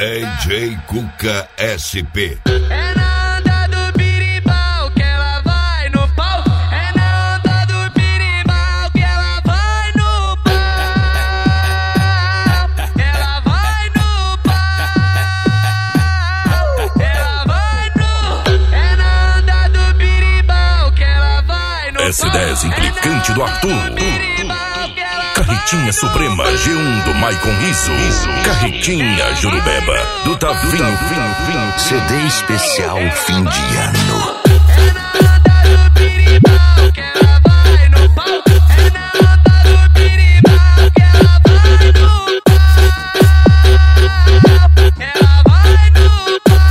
DJ Cuca SP. É na onda do birimbau que ela vai no pau. É na onda do birimbau que ela vai no pau. Ela vai no pau. Ela vai no. É na onda do birimbau que ela vai no pau. S10 implicante do Arthur. Carretinha Suprema G1 do Maicon Rizzo. Carretinha Jurubeba do Tavinho. CD especial fim de ano. É na onda do birimbau que ela vai no pau. É na onda do birimbau que ela vai no pau. Ela vai no pau.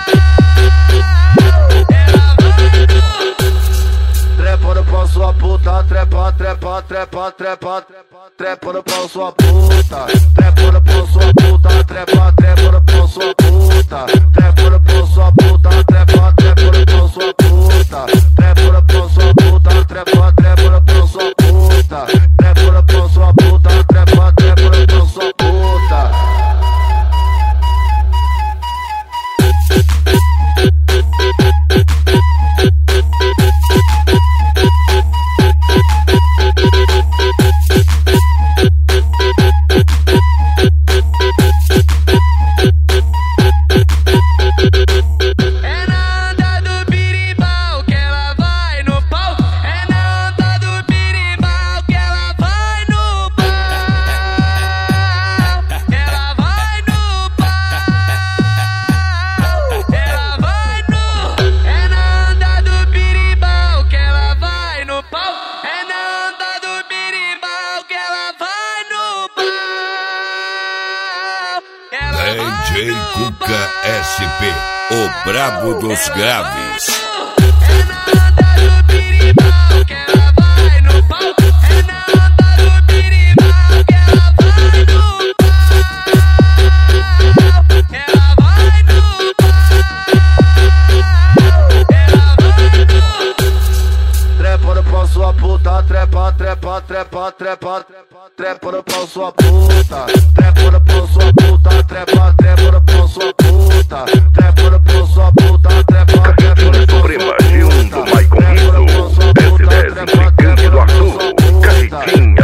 Ela vai no. Trepa no pau sua puta, trepa, trepa, trepa, trepa. Trepa no pau sua puta, trepa no pau sua puta, trepa, trepa no pau sua puta, trepa no pau sua puta, trepa, trepa no pau sua puta, trepa no pau sua puta, trepa, trepa no pau sua puta, trepa no pau sua puta, trepa, trepa no pau sua puta. DJ Cuca SP, o brabo dos graves. É na onda do birimbau que ela vai no pau. É na onda do birimbau que ela vai no pau. Ela vai no pau. Ela vai no. Trepa no pau sua puta, trepa, trepa, trepa, trepa. Trepa no pau sua puta, trepa no pau sua puta, trepa, trepa no pau sua puta, trepa no pau sua puta, trepa, trepa no pau Suprema G1 do Maicon Rizzo. S10 implicante do Arthur. Carretinha